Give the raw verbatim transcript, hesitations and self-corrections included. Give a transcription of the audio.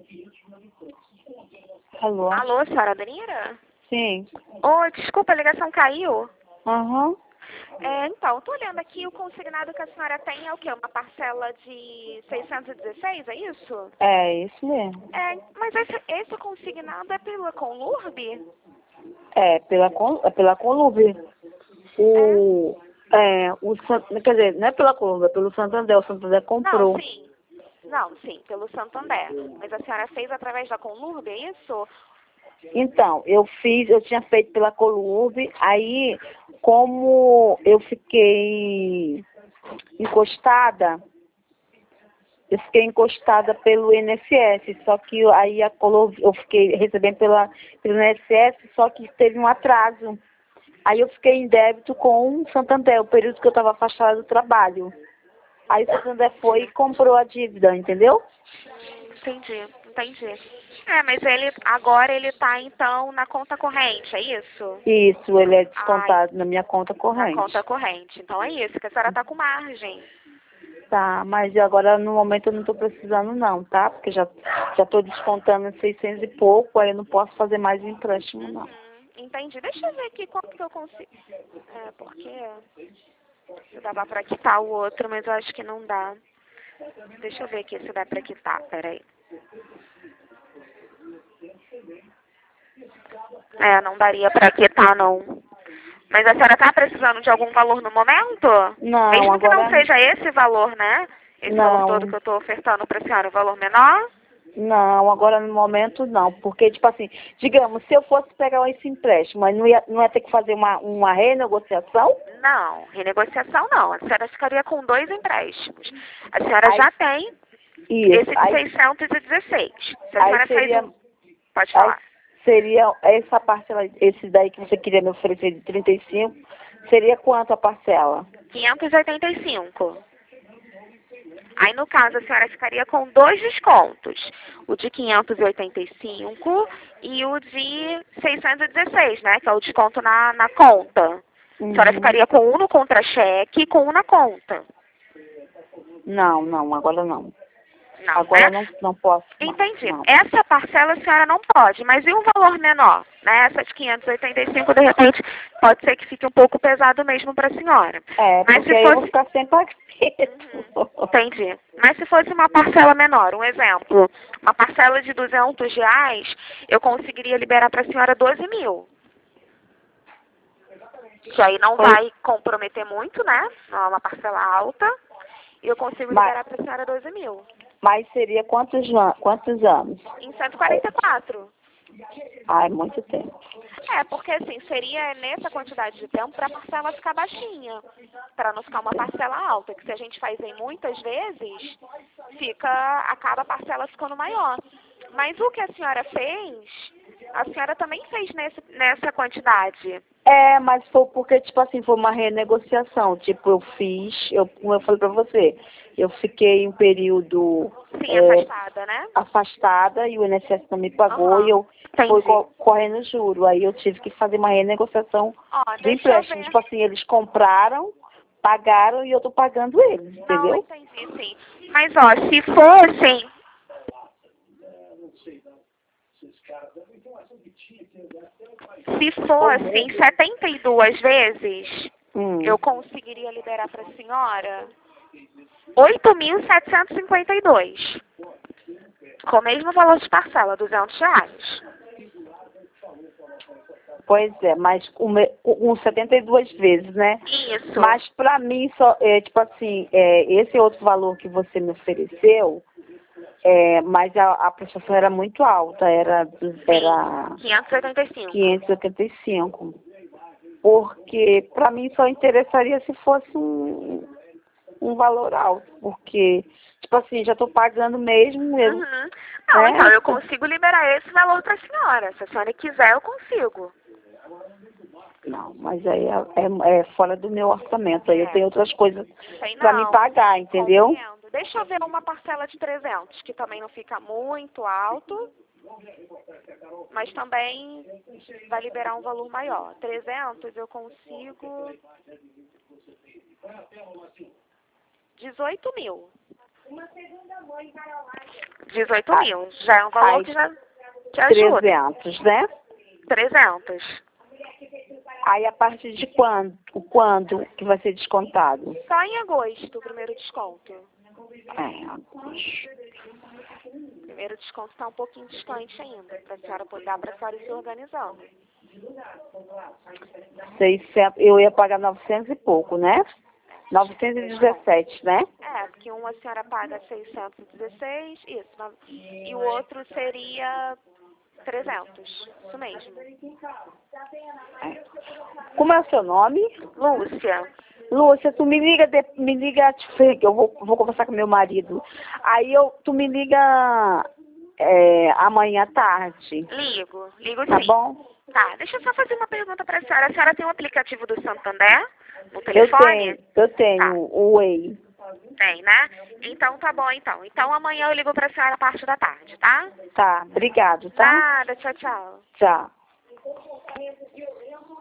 Alô? Alô, senhora Danira? Sim. Oi, desculpa, a ligação caiu. Aham. É, então, tô olhando aqui, o consignado que a senhora tem é o quê? Uma parcela de seiscentos e dezesseis, é isso? É isso mesmo. É, mas esse, esse consignado é pela Conlurb? É, pela, Con- é pela Columbi. O, é, o San- quer dizer, não é pela Columbi, é pelo Santander. O Santander comprou. Não, sim. Não, sim, pelo Santander. Mas a senhora fez através da Conlurb, é isso? Então, eu fiz, eu tinha feito pela Columbi, aí, como eu fiquei encostada, eu fiquei encostada pelo I N S S, só que aí a Columbi, eu fiquei recebendo pela, pelo I N S S, só que teve um atraso. Aí eu fiquei em débito com o Santander, o período que eu estava afastada do trabalho. Aí o Santander foi e comprou a dívida, entendeu? Entendi, entendi. É, mas ele agora ele tá então na conta corrente, é isso? Isso, ele é Ai, descontado na minha conta na corrente. conta corrente. Então é isso, que a senhora tá com margem. Tá, mas agora no momento eu não estou precisando não, tá? Porque já já estou descontando seiscentos e pouco, aí eu não posso fazer mais empréstimo não. Uhum, entendi. Deixa eu ver aqui qual que eu consigo. É, porque se dava pra quitar o outro, mas eu acho que não dá. Deixa eu ver aqui se dá pra quitar, peraí. É, não daria pra quitar, não. Mas a senhora tá precisando de algum valor no momento? Não, Mesmo que não agora seja esse valor, né? Esse valor todo não. que eu tô ofertando pra senhora, um valor menor? Não, agora no momento não, porque tipo assim, digamos, se eu fosse pegar esse empréstimo, mas não ia, não ia ter que fazer uma, uma renegociação? Não, renegociação não. A senhora ficaria com dois empréstimos. A senhora Aí, já tem isso, esse de aí, seiscentos e dezesseis. Se a aí senhora faz seria, um... Pode aí falar. seria essa parcela, esse daí que você queria me oferecer de trinta e cinco, seria quanto a parcela? quinhentos e oitenta e cinco. Aí, no caso, a senhora ficaria com dois descontos. O de quinhentos e oitenta e cinco e o de seiscentos e dezesseis, né? Que é o desconto na, na conta. A senhora Uhum. ficaria com um no contra-cheque e com um na conta. Não, não, agora não. Não, Agora né? não, não posso mais, Entendi. não. Essa parcela a senhora não pode, mas e um valor menor? Né? Essa de quinhentos e oitenta e cinco, de repente, pode ser que fique um pouco pesado mesmo para a senhora. É, Mas porque se aí eu vou fosse... ficar sem pagamento. Entendi. Mas se fosse uma parcela menor, um exemplo, uma parcela de duzentos reais, eu conseguiria liberar para a senhora doze mil. Que aí não Pois, vai comprometer muito, né? Não é uma parcela alta. E eu consigo mas, liberar para a senhora doze mil. mas seria quantos, an- quantos anos? Em cento e quarenta e quatro. Ai, muito tempo. É, porque assim, seria nessa quantidade de tempo para a parcela ficar baixinha, para não ficar uma parcela alta, que se a gente faz em muitas vezes, fica, acaba a parcela ficando maior. Mas o que a senhora fez, a senhora também fez nesse, nessa quantidade. É, mas foi porque, tipo assim, foi uma renegociação. Tipo, eu fiz, eu, como eu falei pra você, eu fiquei um período Sim, é, afastada, né? afastada e o I N S S não me pagou e Aham, eu fui entendi. co- correndo juro. Aí eu tive que fazer uma renegociação Ó, do deixa eu empréstimo. ver. Tipo assim, eles compraram, pagaram e eu tô pagando eles, Não, entendeu? entendi, sim. Mas ó, se fossem Se fossem setenta e duas vezes, Hum. eu conseguiria liberar para a senhora oito mil setecentos e cinquenta e dois. Com o mesmo valor de parcela, duzentos reais. Pois é, mas com, me- com setenta e duas vezes, né? Isso. Mas pra mim, só, é, tipo assim, é, esse outro valor que você me ofereceu, é, mas a, a prestação era muito alta, era, era Sim, quinhentos e oitenta e cinco. quinhentos e oitenta e cinco. Porque pra mim só interessaria se fosse um, um valor alto, porque, tipo assim, já tô pagando mesmo, eu, Uhum. Não, então, né? eu consigo liberar esse valor para a senhora. Se a senhora quiser, eu consigo. Não, mas aí é, é- é fora do meu orçamento. Aí eu É, tenho outras coisas sei para me não. pagar, entendeu? Compreendo. Deixa eu ver uma parcela de trezentos, que também não fica muito alto, mas também vai liberar um valor maior. trezentos eu consigo dezoito mil. dezoito mil. Já é um valor Aí, que já te ajuda. trezentos, né? trezentos. Aí a partir de quando, quando que vai ser descontado? Só em agosto o primeiro desconto. É, agosto. O primeiro desconto está um pouquinho distante ainda, para a senhora poder dar para a senhora ir se organizando. seiscentos, eu ia pagar novecentos e pouco, né? novecentos e dezessete, né? É, porque um a senhora paga seiscentos e dezesseis, isso, no- e o outro seria trezentos, isso mesmo. É. Como é o seu nome? Lúcia, Lúcia, tu me liga, de, me liga, que eu vou, vou conversar com meu marido. Aí eu, tu me liga é, amanhã à tarde, ligo, ligo tá sim. bom? Tá, deixa eu só fazer uma pergunta para a senhora. A senhora tem o aplicativo do Santander no Eu telefone? tenho, eu tenho Tá. o Whey. Tem, né? Então tá bom, então. Então amanhã eu ligo para a senhora a parte da tarde, tá? Tá, obrigado, tá? Nada, tchau, tchau. Tchau.